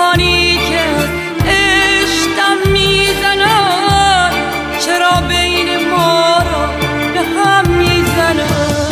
کسانی که از عشقم میزنن چرا بین ما را به هم میزنن.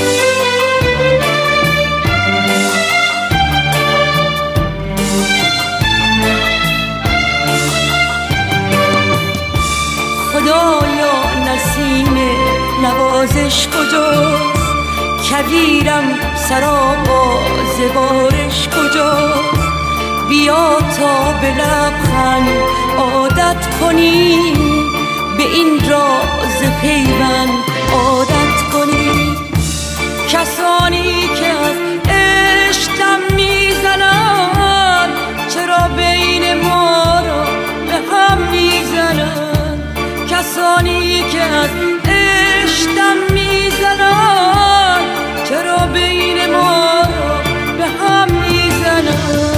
خدایا نسیم نوازش کجاست، کویرم سرآواز بارش کجاست. بیا تا به لبخند عادت کنی، به این راز پیوند عادت کنی. کسانی که از عشقم میزنن چرا بین ما را به هم میزنن. کسانی که از عشقم میزنن چرا بین ما را به هم میزنن.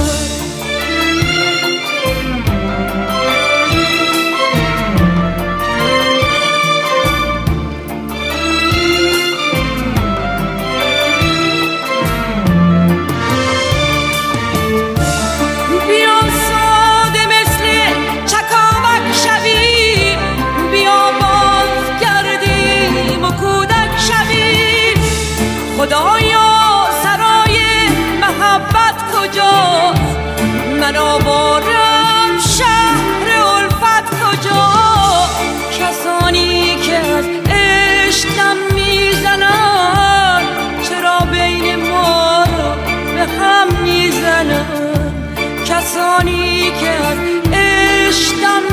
خدایا سرای محبت کجاست، من آوارم شهر الفت کجاست. کسانی که از عشقم میزنن چرا بین ما را به هم میزنن. کسانی که از عشقم